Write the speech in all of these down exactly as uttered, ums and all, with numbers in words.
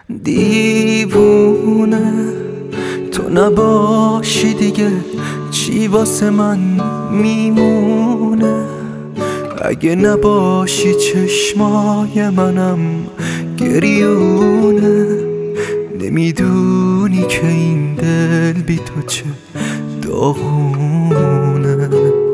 دیوونه تو نباشی دیگه چی واسه من میمونه؟ اگه نباشی چشمای منم گریونه. نمیدونی که این دل بی تو چه داغونه.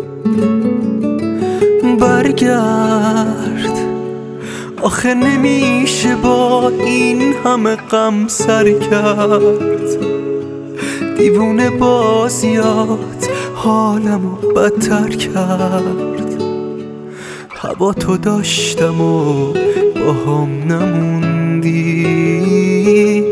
برگرد آخه نمیشه با این همه غم سر کرد. دیوونه بازیات حالمو بدتر کرد. هوا تو داشتم و با هم نموندی.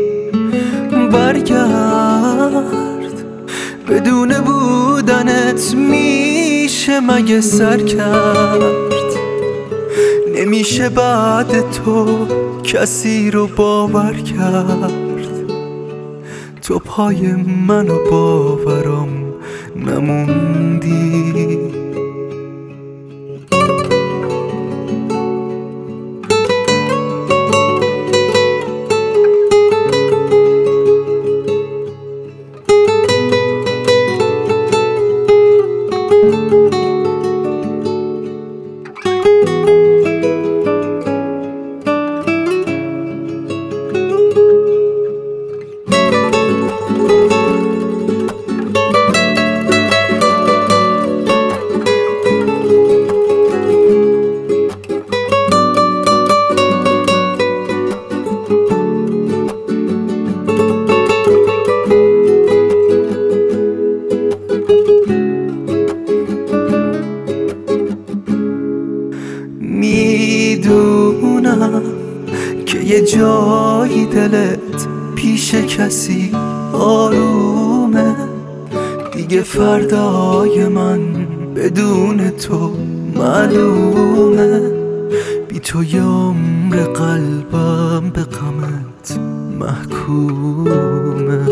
برگرد بدون بودنت میشه مگه سر کرد؟ نمیشه بعد تو کسی رو باور کرد. تو پای من و باورم نموندی. میدونم که یه جایی دلت پیش کسی آرومه. دیگه فردای من بدون تو معلومه. بی تو یه عمر قلبم به غمت محکومه.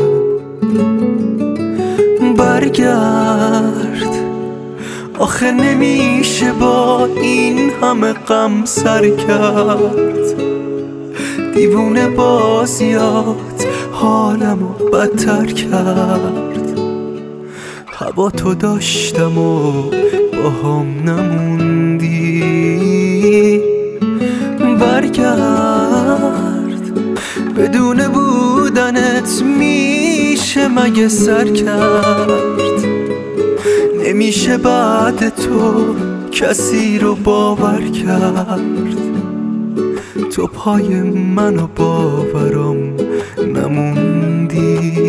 برگرد آخه نمیشه با این همه غم سر کرد. دیوونه بازیات حالمو بدتر کرد. هوا تو داشتم و با هم نموندی. برگرد بدون بودنت میشه مگه سر کرد؟ نمیشه بعد تو کسی رو باور کرد. تو پای من و باورم نموندی.